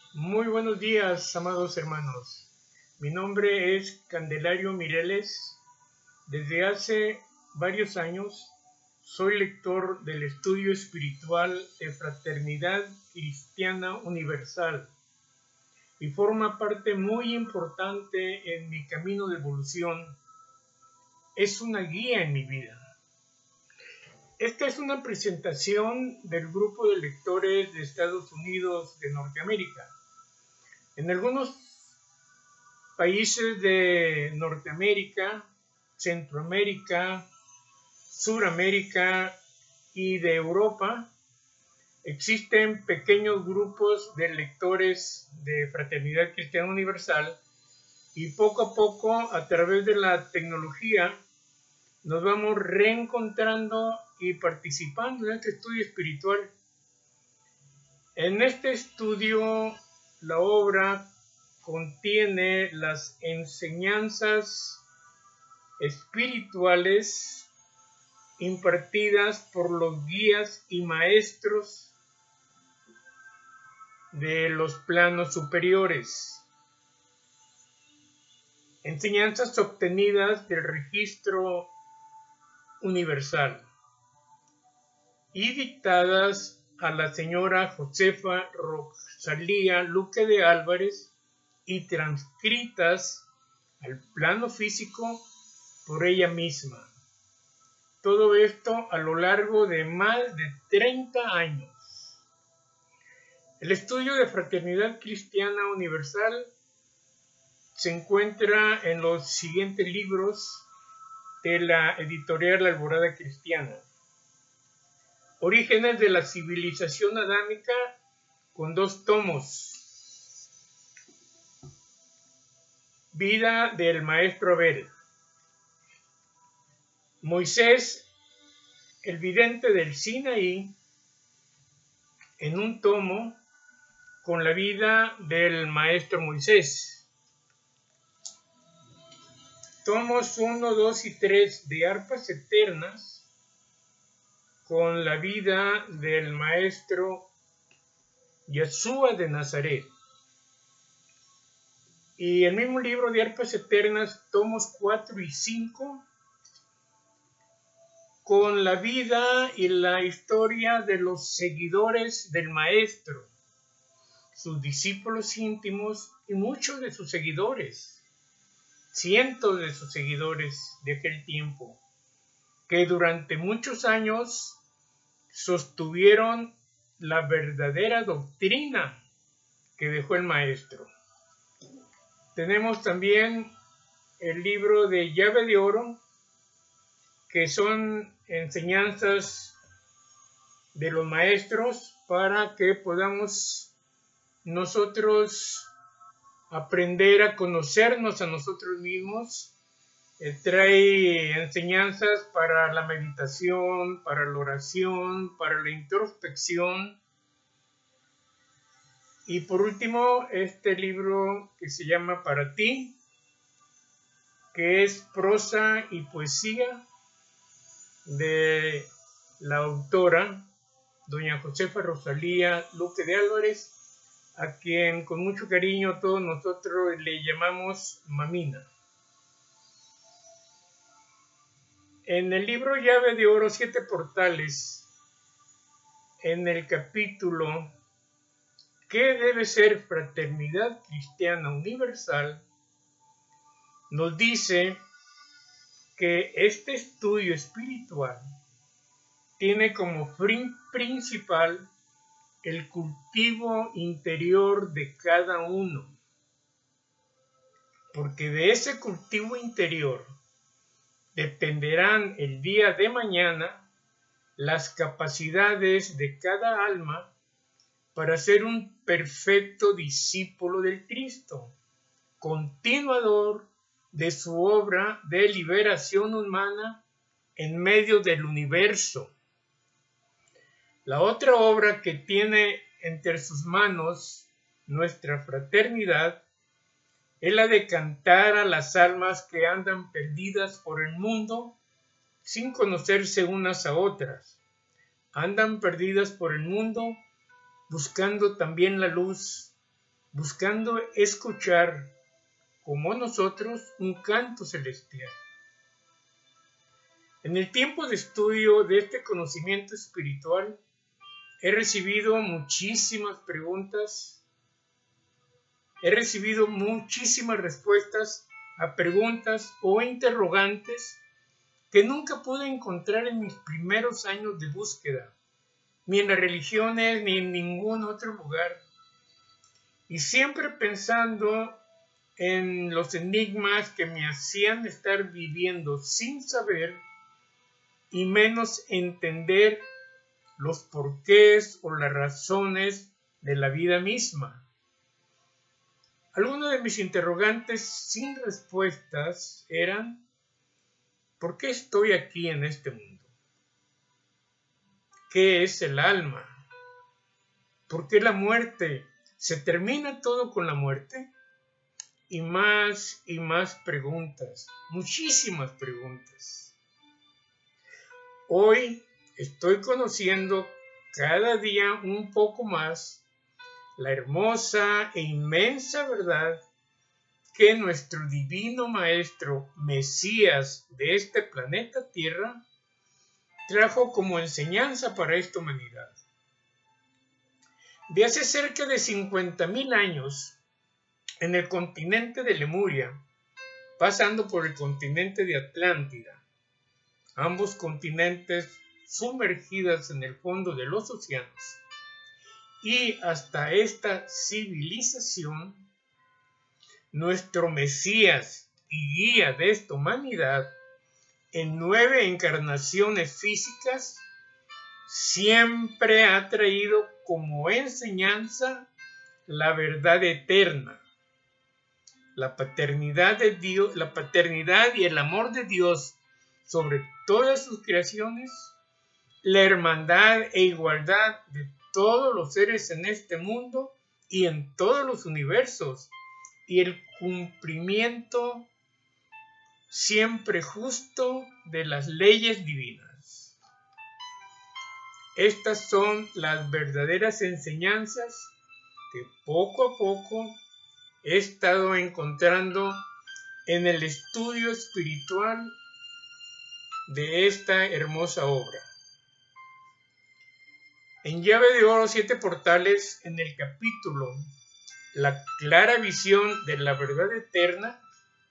Muy buenos días, amados hermanos. Mi nombre es Candelario Mireles. Desde hace varios años soy lector del estudio espiritual de Fraternidad Cristiana Universal y forma parte muy importante en mi camino de evolución. Es una guía en mi vida. Esta es una presentación del grupo de lectores de Estados Unidos de Norteamérica. En algunos países de Norteamérica, Centroamérica, Suramérica y de Europa existen pequeños grupos de lectores de Fraternidad Cristiana Universal y poco a poco, a través de la tecnología, nos vamos reencontrando y participando en este estudio espiritual. En este estudio, la obra contiene las enseñanzas espirituales impartidas por los guías y maestros de los planos superiores. Enseñanzas obtenidas del registro universal y dictadas a la señora Josefa Rosalía Luque de Álvarez y transcritas al plano físico por ella misma. Todo esto a lo largo de más de 30 años. El estudio de Fraternidad Cristiana Universal se encuentra en los siguientes libros de la editorial Alborada Cristiana. Orígenes de la civilización adámica, con 2 tomos. Vida del maestro Abel. Moisés, el vidente del Sinaí, en un tomo con la vida del maestro Moisés. Tomos 1, 2 y 3 de Arpas Eternas con la vida del maestro Yeshua de Nazaret. Y el mismo libro de Arpas Eternas, tomos 4 y 5, con la vida y la historia de los seguidores del maestro, sus discípulos íntimos y muchos de sus seguidores, cientos de sus seguidores de aquel tiempo, que durante muchos años sostuvieron la verdadera doctrina que dejó el maestro. Tenemos también el libro de Llave de Oro, que son enseñanzas de los maestros para que podamos nosotros aprender a conocernos a nosotros mismos. Trae enseñanzas para la meditación, para la oración, para la introspección. Y por último, este libro que se llama Para ti, que es prosa y poesía de la autora doña Josefa Rosalía Luque de Álvarez, a quien con mucho cariño todos nosotros le llamamos Mamina. En el libro Llave de Oro, 7 portales, en el capítulo ¿Qué debe ser Fraternidad Cristiana Universal?, nos dice que este estudio espiritual tiene como fin principal el cultivo interior de cada uno, porque de ese cultivo interior dependerán el día de mañana las capacidades de cada alma para ser un perfecto discípulo del Cristo, continuador de su obra de liberación humana en medio del universo. La otra obra que tiene entre sus manos nuestra fraternidad es la de cantar a las almas que andan perdidas por el mundo sin conocerse unas a otras. Andan perdidas por el mundo buscando también la luz buscando escuchar, como nosotros, un canto celestial. En el tiempo de estudio de este conocimiento espiritual, he recibido muchísimas preguntas, he recibido muchísimas respuestas a preguntas o interrogantes que nunca pude encontrar en mis primeros años de búsqueda, ni en las religiones, ni en ningún otro lugar. Y siempre pensando en los enigmas que me hacían estar viviendo sin saber y menos entender los porqués o las razones de la vida misma. Algunos de mis interrogantes sin respuestas eran: ¿por qué estoy aquí en este mundo? ¿Qué es el alma? ¿Por qué la muerte? ¿Se termina todo con la muerte? Y más preguntas, muchísimas preguntas. Hoy estoy conociendo cada día un poco más la hermosa e inmensa verdad que nuestro divino Maestro Mesías de este planeta Tierra trajo como enseñanza para esta humanidad. De hace cerca de 50,000 años, en el continente de Lemuria, pasando por el continente de Atlántida, ambos continentes sumergidos en el fondo de los océanos, y hasta esta civilización, nuestro Mesías y guía de esta humanidad, en 9 encarnaciones físicas, siempre ha traído como enseñanza la verdad eterna, la paternidad de Dios, la paternidad y el amor de Dios sobre todas sus creaciones, la hermandad e igualdad de todos los seres en este mundo y en todos los universos, y el cumplimiento siempre justo de las leyes divinas. Estas son las verdaderas enseñanzas que poco a poco he estado encontrando en el estudio espiritual de esta hermosa obra. En Llave de Oro 7 Portales, en el capítulo La clara visión de la verdad eterna,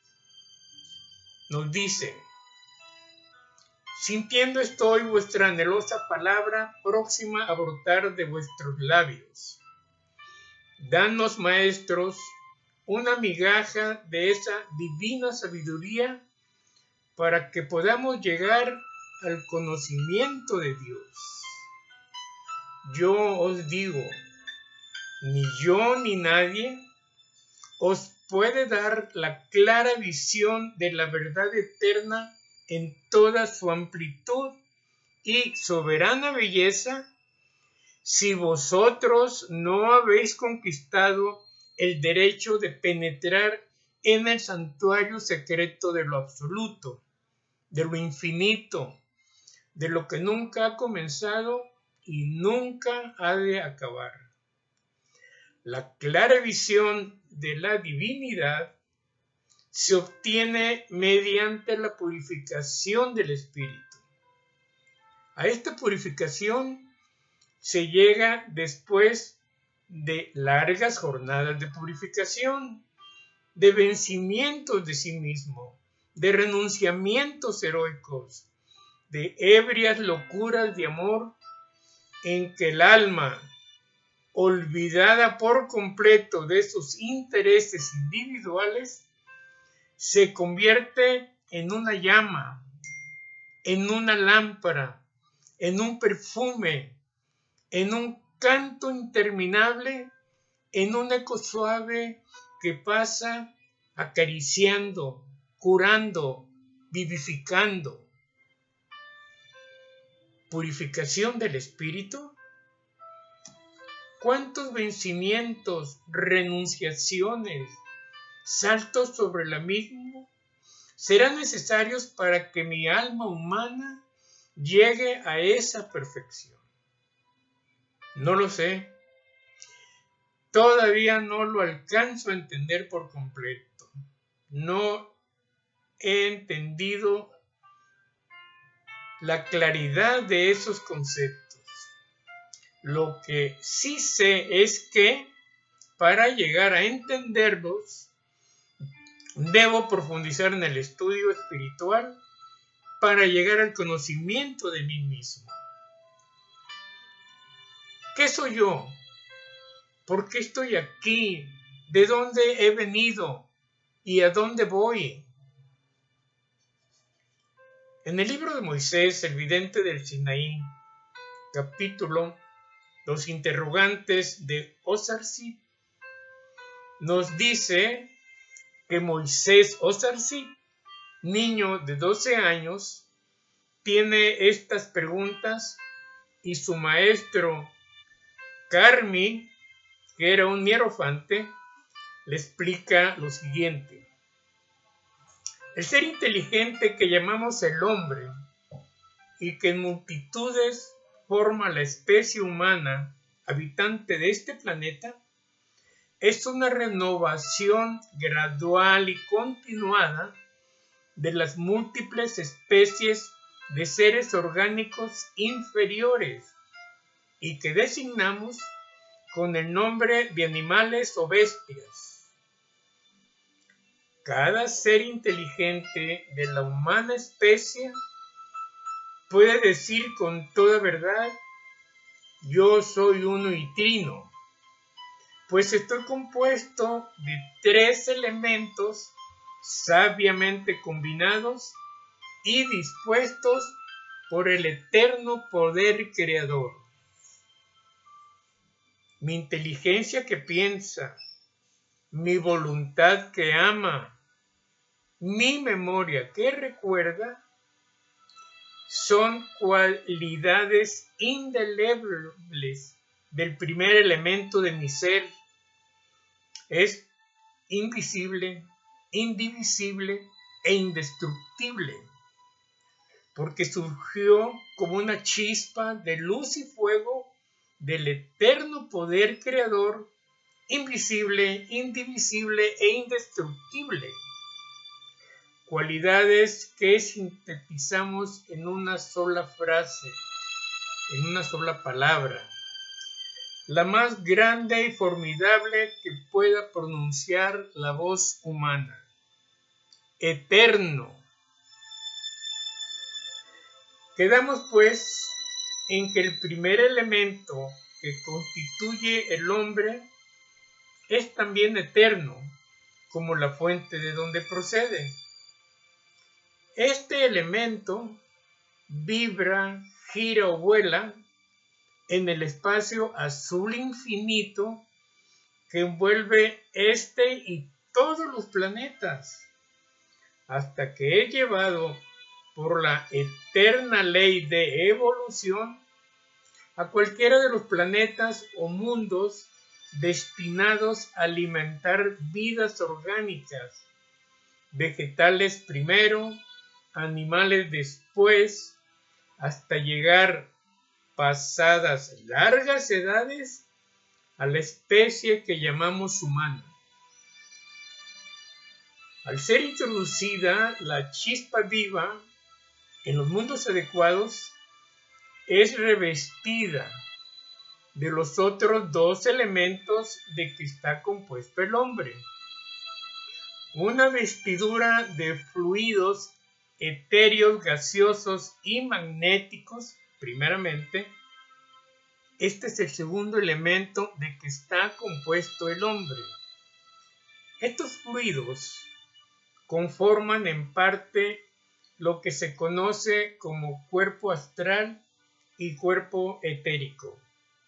nos dice: sintiendo estoy vuestra anhelosa palabra próxima a brotar de vuestros labios. Danos, maestros, una migaja de esa divina sabiduría para que podamos llegar al conocimiento de Dios. Yo os digo, ni yo ni nadie os puede dar la clara visión de la verdad eterna en toda su amplitud y soberana belleza si vosotros no habéis conquistado el derecho de penetrar en el santuario secreto de lo absoluto, de lo infinito, de lo que nunca ha comenzado y nunca ha de acabar. La clara visión de la divinidad se obtiene mediante la purificación del espíritu. A esta purificación se llega después de largas jornadas de purificación, de vencimientos de sí mismo, de renunciamientos heroicos, de ebrias locuras de amor en que el alma, olvidada por completo de sus intereses individuales, se convierte en una llama, en una lámpara, en un perfume, en un canto interminable, en un eco suave que pasa acariciando, curando, vivificando. Purificación del espíritu. ¿Cuántos vencimientos, renunciaciones, saltos sobre la misma serán necesarios para que mi alma humana llegue a esa perfección? No lo sé. todavía no lo alcanzo a entender por completo. No he entendido la claridad de esos conceptos. Lo que sí sé es que para llegar a entenderlos, debo profundizar en el estudio espiritual para llegar al conocimiento de mí mismo. ¿Qué soy yo? ¿Por qué estoy aquí? ¿De dónde he venido? ¿Y a dónde voy? En el libro de Moisés, el vidente del Sinaí, capítulo Los interrogantes de Osarzip, nos dice que Moisés Osarzip, niño de 12 años, tiene estas preguntas y su maestro Carmi, que era un hierofante, le explica lo siguiente. El ser inteligente que llamamos el hombre y que en multitudes forma la especie humana habitante de este planeta es una renovación gradual y continuada de las múltiples especies de seres orgánicos inferiores y que designamos con el nombre de animales o bestias. Cada ser inteligente de la humana especie puede decir con toda verdad: yo soy uno y trino, pues estoy compuesto de 3 elementos sabiamente combinados y dispuestos por el eterno poder creador. Mi inteligencia que piensa, mi voluntad que ama, mi memoria que recuerda, son cualidades indelebles del primer elemento de mi ser. Es invisible, indivisible e indestructible, porque surgió como una chispa de luz y fuego del eterno poder creador, invisible, indivisible e indestructible. Cualidades que sintetizamos en una sola frase, en una sola palabra, la más grande y formidable que pueda pronunciar la voz humana: eterno. Quedamos pues en que el primer elemento que constituye el hombre es también eterno, como la fuente de donde procede. Este elemento vibra, gira o vuela en el espacio azul infinito que envuelve este y todos los planetas, hasta que es llevado por la eterna ley de evolución a cualquiera de los planetas o mundos destinados a alimentar vidas orgánicas, vegetales primero, animales después, hasta llegar, pasadas largas edades, a la especie que llamamos humana. Al ser introducida la chispa viva en los mundos adecuados, es revestida de los otros 2 elementos de que está compuesto el hombre. Una vestidura de fluidos etéreos, gaseosos y magnéticos, primeramente. Este es el segundo elemento de que está compuesto el hombre. Estos fluidos conforman en parte lo que se conoce como cuerpo astral y cuerpo etérico.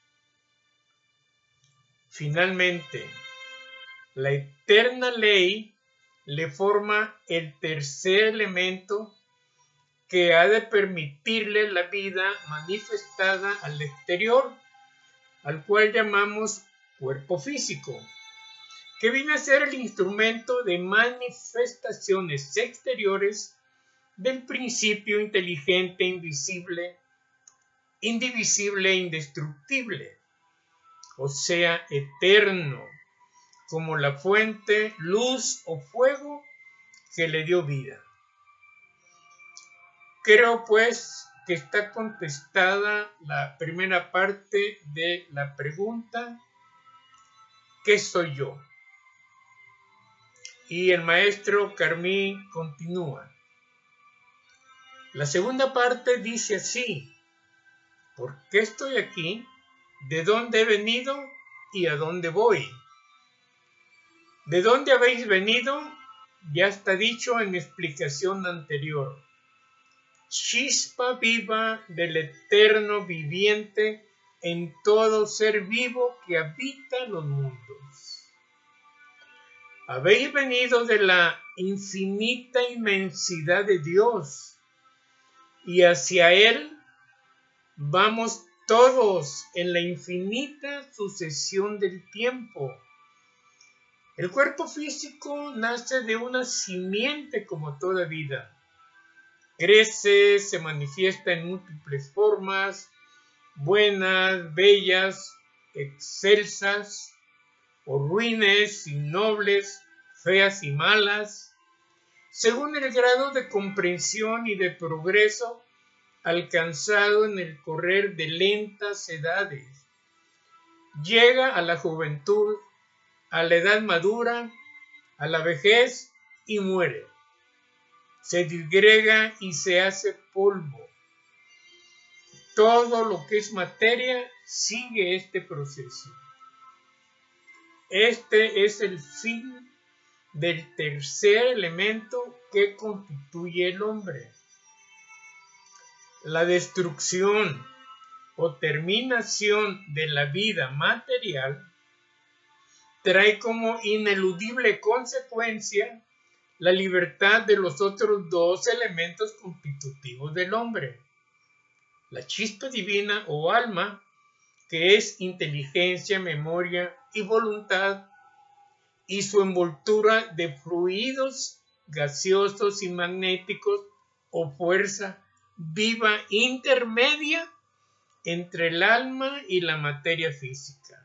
Finalmente, la eterna ley le forma el tercer elemento que ha de permitirle la vida manifestada al exterior, al cual llamamos cuerpo físico, que viene a ser el instrumento de manifestaciones exteriores del principio inteligente, invisible, indivisible e indestructible. o sea, eterno, como la fuente, luz o fuego que le dio vida. Creo pues que está contestada la primera parte de la pregunta, ¿qué soy yo? Y el maestro Carmí continúa. La segunda parte dice así, ¿por qué estoy aquí? ¿De dónde he venido y a dónde voy? ¿De dónde habéis venido? Ya está dicho en mi explicación anterior. Chispa viva del eterno viviente en todo ser vivo que habita los mundos. Habéis venido de la infinita inmensidad de Dios y hacia Él vamos todos en la infinita sucesión del tiempo. El cuerpo físico nace de una simiente como toda vida. Crece, se manifiesta en múltiples formas, buenas, bellas, excelsas, o ruines y nobles, feas y malas, según el grado de comprensión y de progreso alcanzado en el correr de lentas edades. Llega a la juventud, a la edad madura, a la vejez y muere. Se disgrega y se hace polvo. Todo lo que es materia sigue este proceso. Este es el fin del tercer elemento que constituye el hombre. La destrucción o terminación de la vida material trae como ineludible consecuencia la libertad de los otros dos elementos constitutivos del hombre. La chispa divina o alma, que es inteligencia, memoria y voluntad, y su envoltura de fluidos gaseosos y magnéticos o fuerza viva intermedia entre el alma y la materia física.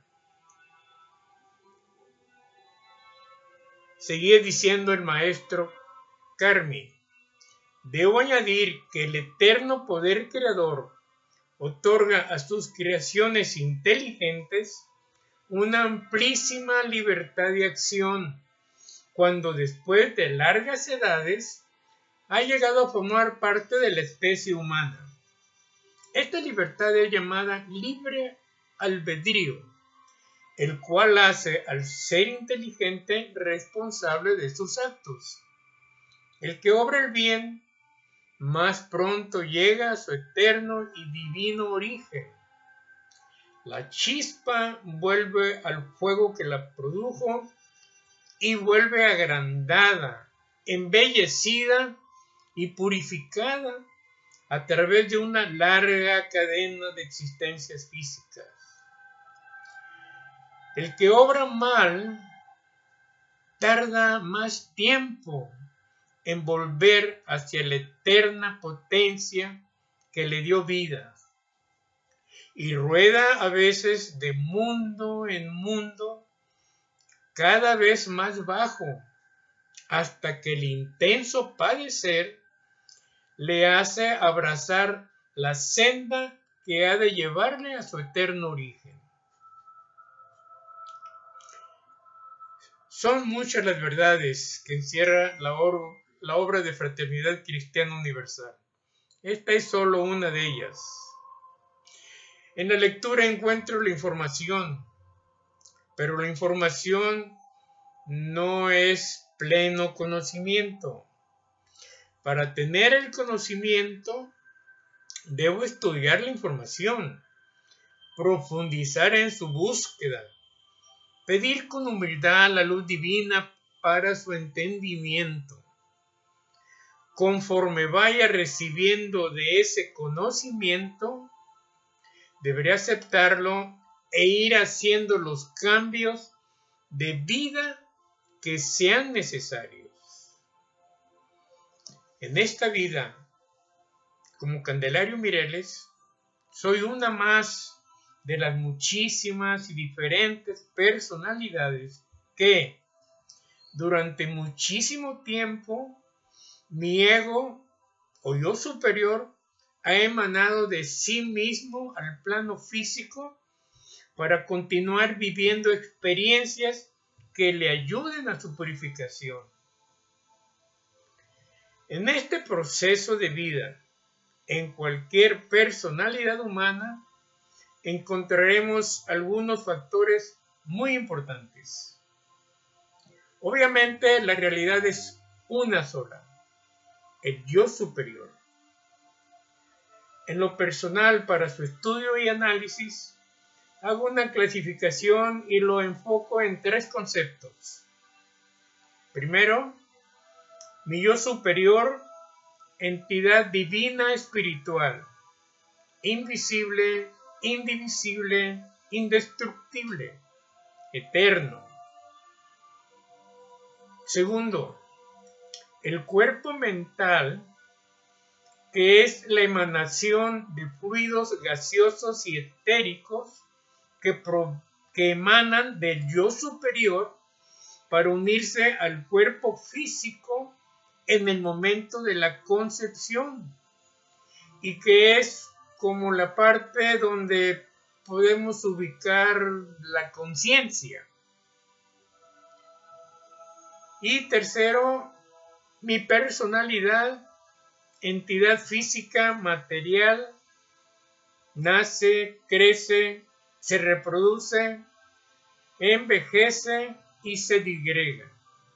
Seguía diciendo el maestro Carmí, debo añadir que el eterno poder creador otorga a sus creaciones inteligentes una amplísima libertad de acción, cuando después de largas edades ha llegado a formar parte de la especie humana. Esta libertad es llamada libre albedrío, el cual hace al ser inteligente responsable de sus actos. El que obra el bien más pronto llega a su eterno y divino origen. La chispa vuelve al fuego que la produjo y vuelve agrandada, embellecida y purificada a través de una larga cadena de existencias físicas. El que obra mal tarda más tiempo en volver hacia la eterna potencia que le dio vida y rueda a veces de mundo en mundo cada vez más bajo hasta que el intenso padecer le hace abrazar la senda que ha de llevarle a su eterno origen. Son muchas las verdades que encierra la obra de Fraternidad Cristiana Universal. Esta es solo una de ellas. En la lectura encuentro la información, pero la información no es pleno conocimiento. Para tener el conocimiento, debo estudiar la información, profundizar en su búsqueda, pedir con humildad la luz divina para su entendimiento. Conforme vaya recibiendo de ese conocimiento, deberé aceptarlo e ir haciendo los cambios de vida que sean necesarios. En esta vida, como Candelario Mireles, soy una más de las muchísimas y diferentes personalidades que durante muchísimo tiempo mi ego o yo superior ha emanado de sí mismo al plano físico para continuar viviendo experiencias que le ayuden a su purificación. En este proceso de vida, en cualquier personalidad humana, encontraremos algunos factores muy importantes. Obviamente, la realidad es una sola, el yo superior. En lo personal, para su estudio y análisis, hago una clasificación y lo enfoco en 3 conceptos. Primero, mi yo superior, entidad divina espiritual, invisible, indivisible, indestructible, eterno. Segundo, el cuerpo mental, que es la emanación de fluidos gaseosos y etéricos que emanan del yo superior para unirse al cuerpo físico en el momento de la concepción, y que es como la parte donde podemos ubicar la conciencia. Y tercero, mi personalidad, entidad física, material, nace, crece, se reproduce, envejece y se digrega.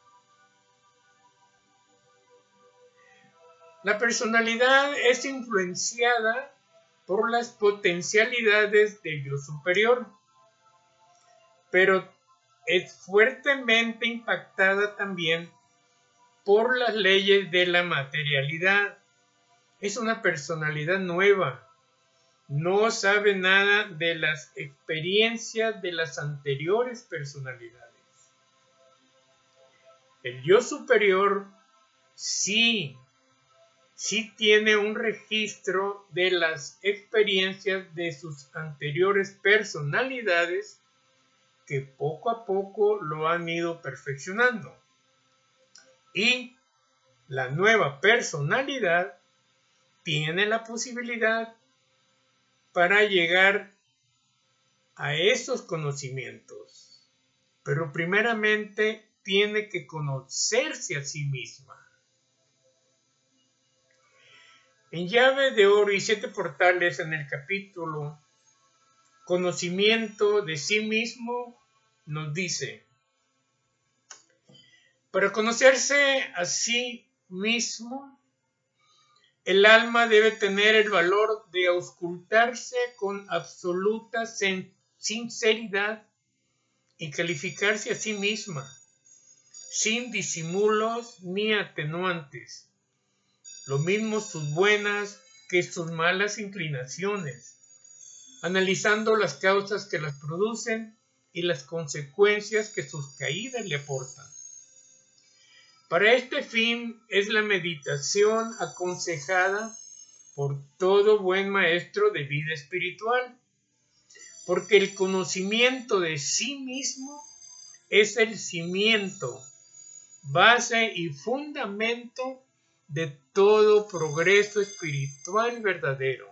La personalidad es influenciada por las potencialidades del yo superior, pero es fuertemente impactada también por las leyes de la materialidad. Es una personalidad nueva, no sabe nada de las experiencias de las anteriores personalidades. El yo superior sí tiene un registro de las experiencias de sus anteriores personalidades que poco a poco lo han ido perfeccionando. Y la nueva personalidad tiene la posibilidad para llegar a esos conocimientos, pero primeramente tiene que conocerse a sí misma. En Llave de Oro y 7 Portales, en el capítulo Conocimiento de sí mismo, nos dice: para conocerse a sí mismo, el alma debe tener el valor de auscultarse con absoluta sinceridad y calificarse a sí misma, sin disimulos ni atenuantes, lo mismo sus buenas que sus malas inclinaciones, analizando las causas que las producen y las consecuencias que sus caídas le aportan. Para este fin es la meditación aconsejada por todo buen maestro de vida espiritual, porque el conocimiento de sí mismo es el cimiento, base y fundamento de todo progreso espiritual verdadero.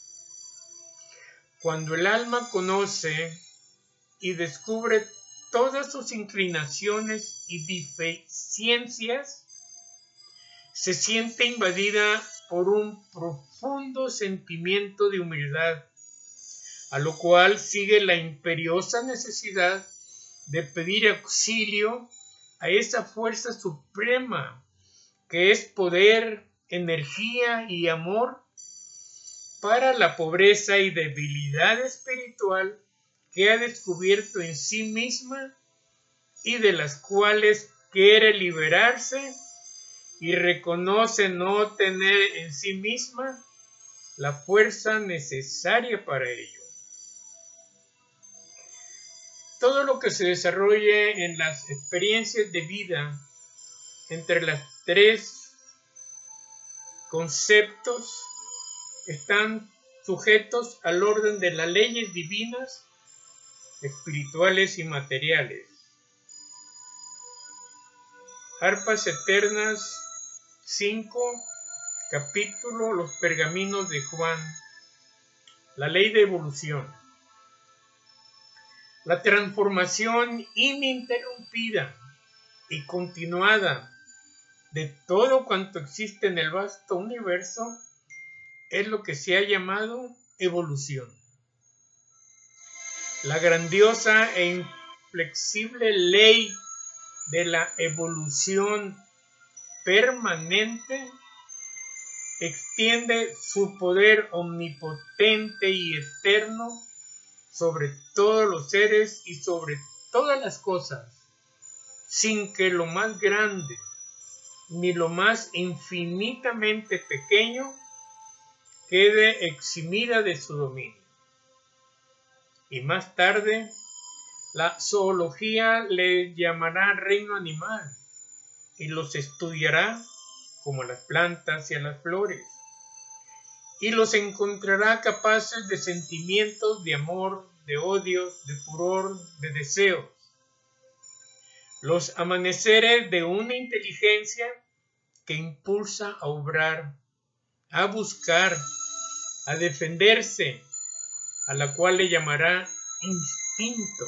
Cuando el alma conoce y descubre todas sus inclinaciones y deficiencias, se siente invadida por un profundo sentimiento de humildad, a lo cual sigue la imperiosa necesidad de pedir auxilio a esa fuerza suprema que es poder, energía y amor para la pobreza y debilidad espiritual que ha descubierto en sí misma y de las cuales quiere liberarse, y reconoce no tener en sí misma la fuerza necesaria para ello. Todo lo que se desarrolle en las experiencias de vida entre los 3 conceptos están sujetos al orden de las leyes divinas, espirituales y materiales. Arpas Eternas 5, capítulo Los Pergaminos de Juan, la ley de evolución. La transformación ininterrumpida y continuada de todo cuanto existe en el vasto universo es lo que se ha llamado evolución. La grandiosa e inflexible ley de la evolución permanente extiende su poder omnipotente y eterno sobre todos los seres y sobre todas las cosas, sin que lo más grande ni lo más infinitamente pequeño quede eximida de su dominio. Y más tarde, la zoología le llamará reino animal y los estudiará como a las plantas y a las flores, y los encontrará capaces de sentimientos de amor, de odios, de furor, de deseos. Los amaneceres de una inteligencia que impulsa a obrar, a buscar, a defenderse, a la cual le llamará instinto,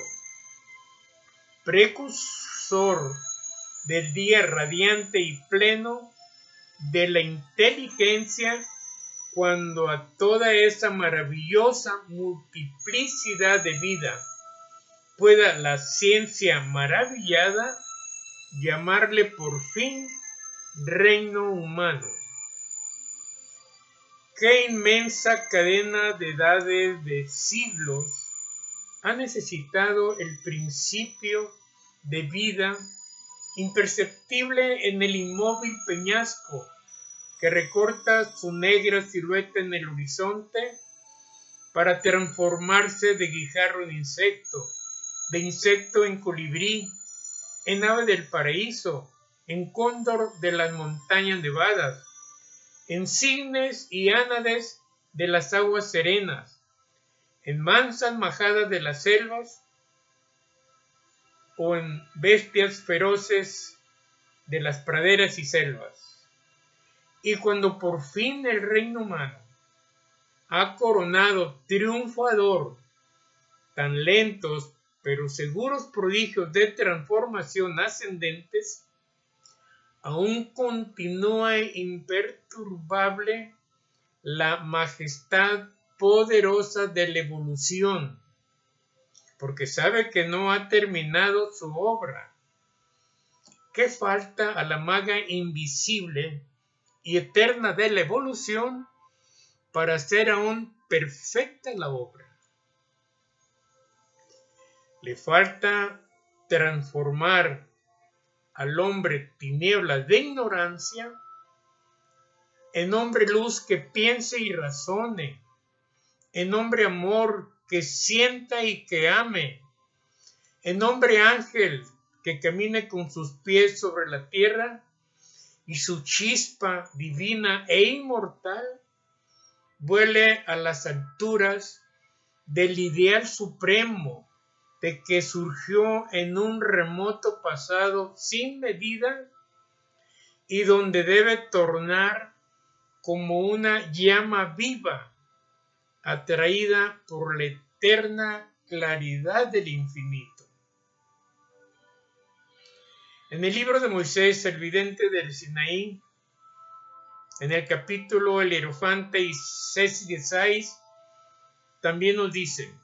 precursor del día radiante y pleno de la inteligencia, cuando a toda esa maravillosa multiplicidad de vida pueda la ciencia maravillada llamarle por fin reino humano. Qué inmensa cadena de edades, de siglos, ha necesitado el principio de vida imperceptible en el inmóvil peñasco que recorta su negra silueta en el horizonte para transformarse de guijarro en insecto, de insecto en colibrí, en ave del paraíso, en cóndor de las montañas nevadas, en cisnes y ánades de las aguas serenas, en mansas majadas de las selvas o en bestias feroces de las praderas y selvas. Y cuando por fin el reino humano ha coronado triunfador tan lentos pero seguros prodigios de transformación ascendentes, aún continúa imperturbable la majestad poderosa de la evolución, porque sabe que no ha terminado su obra. ¿Qué falta a la maga invisible y eterna de la evolución para hacer aún perfecta la obra? Le falta transformar al hombre tinieblas de ignorancia en hombre luz que piense y razone, en hombre amor que sienta y que ame, en hombre ángel que camine con sus pies sobre la tierra y su chispa divina e inmortal vuele a las alturas del ideal supremo de que surgió en un remoto pasado sin medida y donde debe tornar como una llama viva, atraída por la eterna claridad del infinito. En el libro de Moisés, el vidente del Sinaí, en el capítulo El Hierofante y 6, también nos dice: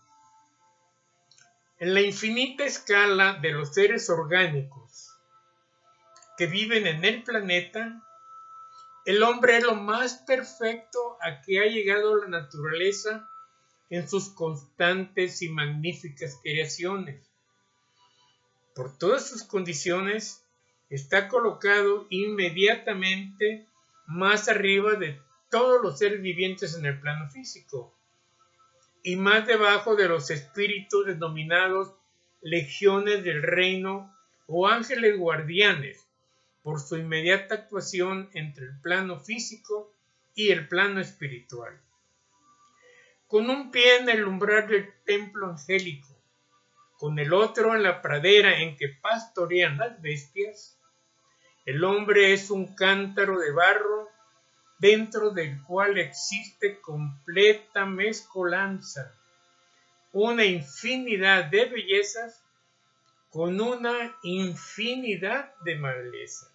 en la infinita escala de los seres orgánicos que viven en el planeta, el hombre es lo más perfecto a que ha llegado la naturaleza en sus constantes y magníficas creaciones. Por todas sus condiciones, está colocado inmediatamente más arriba de todos los seres vivientes en el plano físico y más debajo de los espíritus denominados legiones del reino o ángeles guardianes, por su inmediata actuación entre el plano físico y el plano espiritual. con un pie en el umbral del templo angélico, con el otro en la pradera en que pastorean las bestias, el hombre es un cántaro de barro dentro del cual existe completa mezcolanza, una infinidad de bellezas con una infinidad de malezas.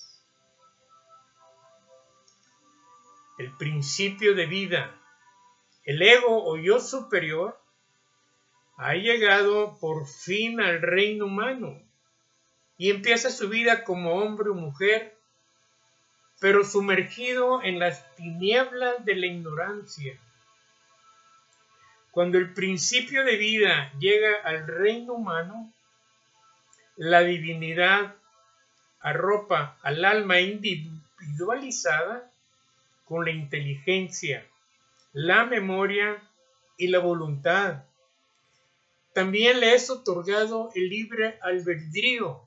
El principio de vida, el ego o yo superior, ha llegado por fin al reino humano y empieza su vida como hombre o mujer, pero sumergido en las tinieblas de la ignorancia. Cuando el principio de vida llega al reino humano, la divinidad arropa al alma individualizada con la inteligencia, la memoria y la voluntad. También le es otorgado el libre albedrío,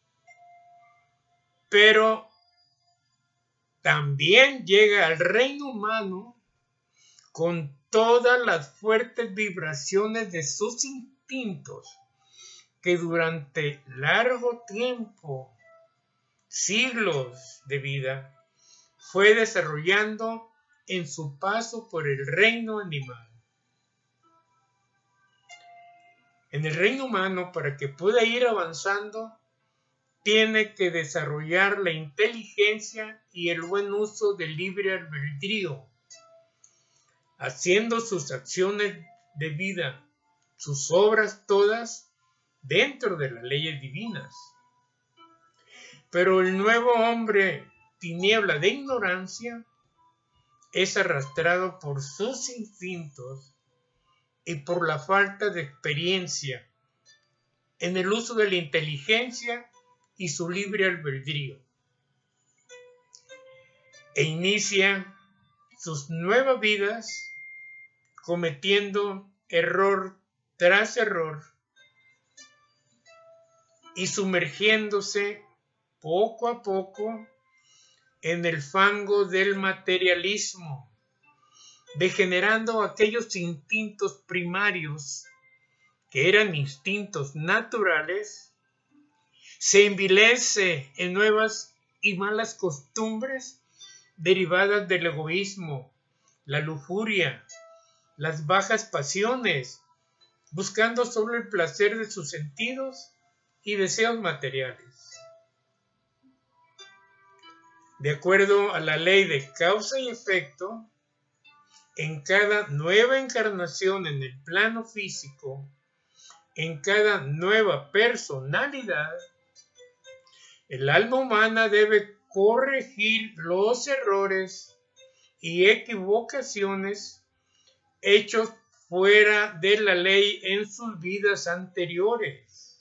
pero también llega al reino humano con todas las fuertes vibraciones de sus instintos que durante largo tiempo, siglos de vida, fue desarrollando en su paso por el reino animal. En el reino humano, para que pueda ir avanzando, tiene que desarrollar la inteligencia y el buen uso del libre albedrío, haciendo sus acciones de vida, sus obras todas dentro de las leyes divinas. Pero el nuevo hombre, tiniebla de ignorancia, es arrastrado por sus instintos y por la falta de experiencia en el uso de la inteligencia y su libre albedrío, e inicia sus nuevas vidas cometiendo error tras error y sumergiéndose poco a poco en el fango del materialismo, degenerando aquellos instintos primarios que eran instintos naturales, se envilece en nuevas y malas costumbres derivadas del egoísmo, la lujuria, las bajas pasiones, buscando solo el placer de sus sentidos y deseos materiales. De acuerdo a la ley de causa y efecto, en cada nueva encarnación en el plano físico, en cada nueva personalidad, el alma humana debe corregir los errores y equivocaciones hechos fuera de la ley en sus vidas anteriores.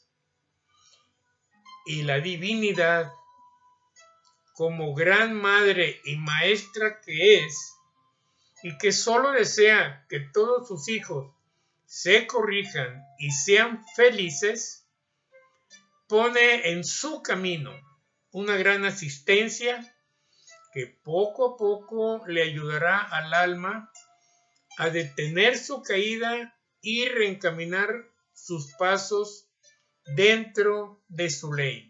Y la divinidad, como gran madre y maestra que es, y que solo desea que todos sus hijos se corrijan y sean felices, pone en su camino una gran asistencia que poco a poco le ayudará al alma a detener su caída y reencaminar sus pasos dentro de su ley.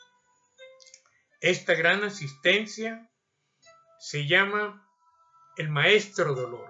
Esta gran asistencia se llama el maestro dolor.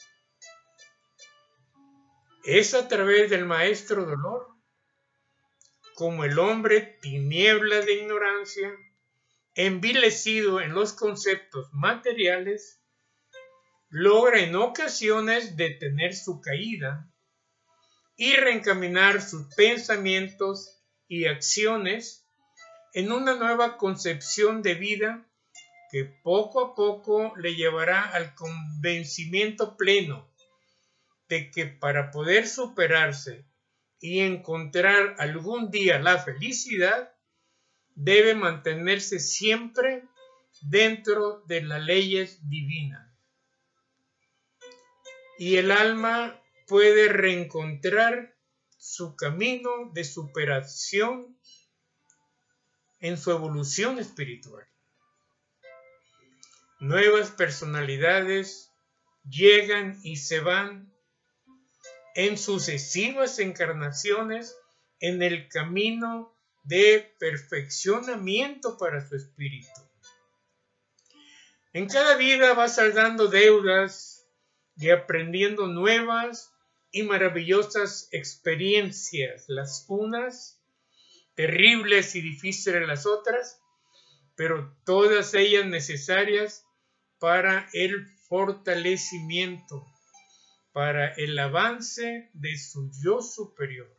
Es a través del maestro dolor como el hombre tiniebla de ignorancia, envilecido en los conceptos materiales, logra en ocasiones detener su caída y reencaminar sus pensamientos y acciones en una nueva concepción de vida que poco a poco le llevará al convencimiento pleno de que para poder superarse y encontrar algún día la felicidad, debe mantenerse siempre dentro de las leyes divinas. Y el alma puede reencontrar su camino de superación en su evolución espiritual. Nuevas personalidades llegan y se van en sucesivas encarnaciones en el camino de perfeccionamiento para su espíritu. En cada vida va saldando deudas y aprendiendo nuevas y maravillosas experiencias, las unas terribles y difíciles las otras, pero todas ellas necesarias para el fortalecimiento, para el avance de su yo superior.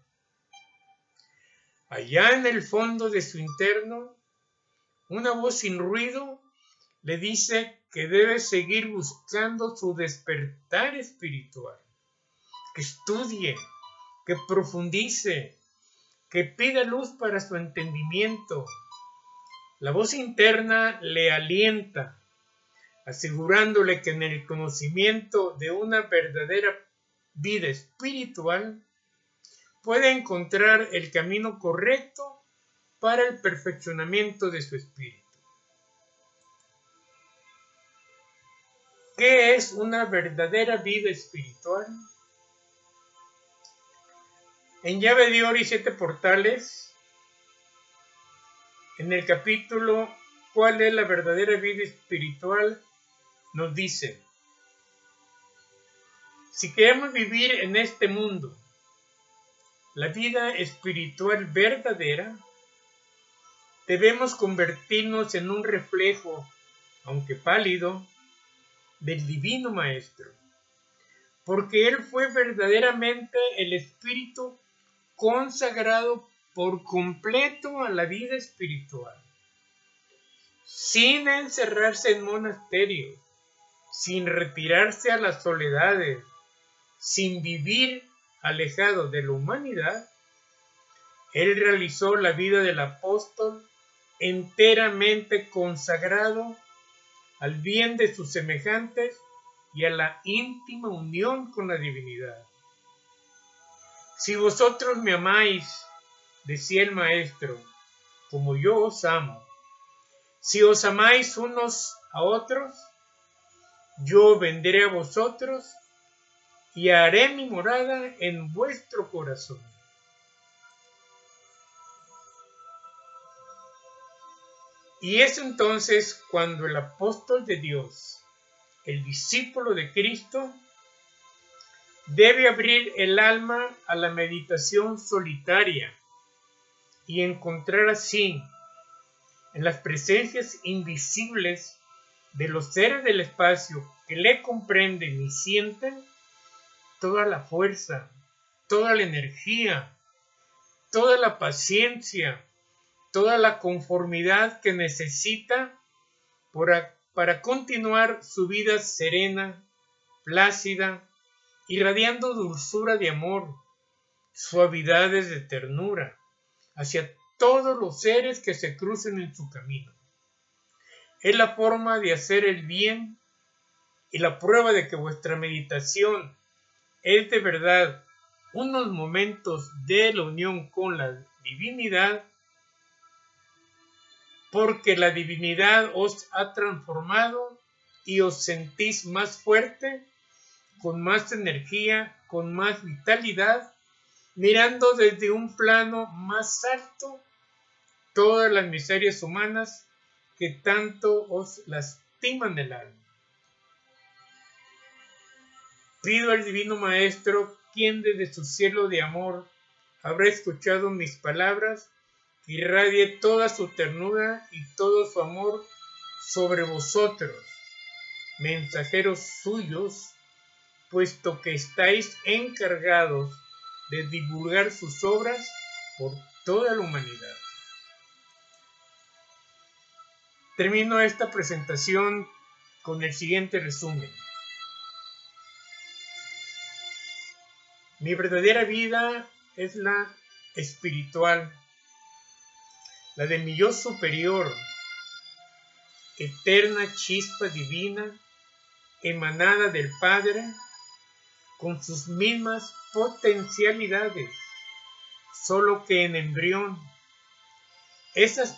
Allá en el fondo de su interno, una voz sin ruido le dice que debe seguir buscando su despertar espiritual, que estudie, que profundice, que pida luz para su entendimiento. La voz interna le alienta, asegurándole que en el conocimiento de una verdadera vida espiritual puede encontrar el camino correcto para el perfeccionamiento de su espíritu. ¿Qué es una verdadera vida espiritual? En Llave de Oro y 7 Portales, en el capítulo ¿Cuál es la verdadera vida espiritual?, nos dice: si queremos vivir en este mundo la vida espiritual verdadera, debemos convertirnos en un reflejo, aunque pálido, del Divino Maestro, porque Él fue verdaderamente el Espíritu consagrado por completo a la vida espiritual, sin encerrarse en monasterios, sin retirarse a las soledades, sin vivir alejado de la humanidad. Él realizó la vida del apóstol enteramente consagrado al bien de sus semejantes y a la íntima unión con la divinidad. Si vosotros me amáis, decía el Maestro, como yo os amo, si os amáis unos a otros, yo vendré a vosotros y haré mi morada en vuestro corazón. Y es entonces cuando el apóstol de Dios, el discípulo de Cristo, debe abrir el alma a la meditación solitaria y encontrar así, en las presencias invisibles de los seres del espacio que le comprenden y sienten, toda la fuerza, toda la energía, toda la paciencia, toda la conformidad que necesita para continuar su vida serena, plácida, irradiando dulzura de amor, suavidades de ternura hacia todos los seres que se crucen en su camino. Es la forma de hacer el bien y la prueba de que vuestra meditación es de verdad unos momentos de la unión con la divinidad, porque la divinidad os ha transformado y os sentís más fuerte, con más energía, con más vitalidad, mirando desde un plano más alto todas las miserias humanas que tanto os lastiman el alma. Pido al Divino Maestro, quien desde su cielo de amor habrá escuchado mis palabras, irradie toda su ternura y todo su amor sobre vosotros, mensajeros suyos, puesto que estáis encargados de divulgar sus obras por toda la humanidad. Termino esta presentación con el siguiente resumen. Mi verdadera vida es la espiritual, la de mi yo superior, eterna chispa divina, emanada del Padre, con sus mismas potencialidades, solo que en embrión. Esas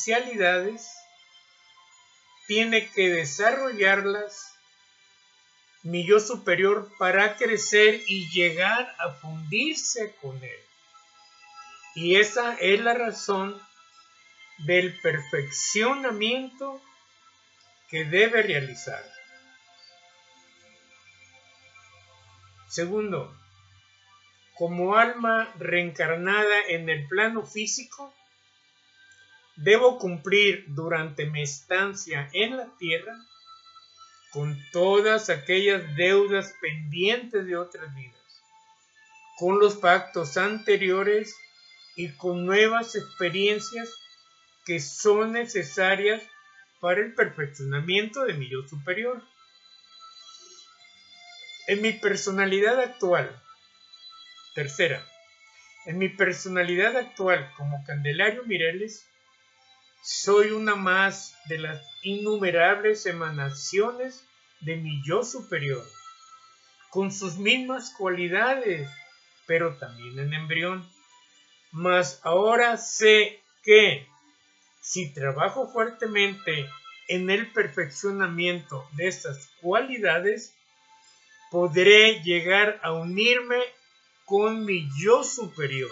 potencialidades tiene que desarrollarlas mi yo superior para crecer y llegar a fundirse con él. Y esa es la razón del perfeccionamiento que debe realizar. Segundo, como alma reencarnada en el plano físico, debo cumplir durante mi estancia en la tierra con todas aquellas deudas pendientes de otras vidas, con los pactos anteriores y con nuevas experiencias que son necesarias para el perfeccionamiento de mi yo superior. En mi personalidad actual, tercera, en mi personalidad actual como Candelario Mireles, soy una más de las innumerables emanaciones de mi yo superior, con sus mismas cualidades, pero también en embrión. Mas ahora sé que si trabajo fuertemente en el perfeccionamiento de estas cualidades, podré llegar a unirme con mi yo superior.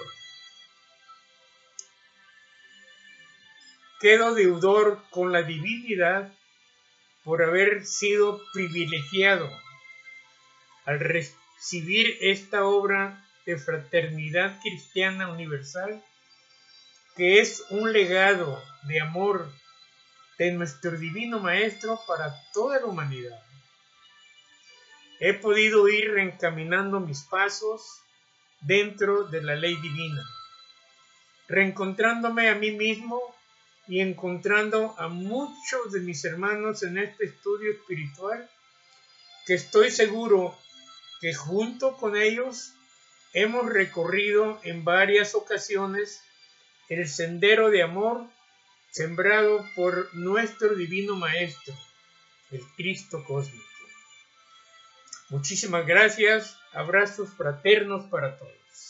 Quedo deudor con la divinidad por haber sido privilegiado al recibir esta obra de fraternidad cristiana universal, que es un legado de amor de nuestro divino Maestro para toda la humanidad. He podido ir reencaminando mis pasos dentro de la ley divina, reencontrándome a mí mismo y encontrando a muchos de mis hermanos en este estudio espiritual, que estoy seguro que junto con ellos hemos recorrido en varias ocasiones el sendero de amor sembrado por nuestro divino Maestro, el Cristo cósmico. Muchísimas gracias, abrazos fraternos para todos.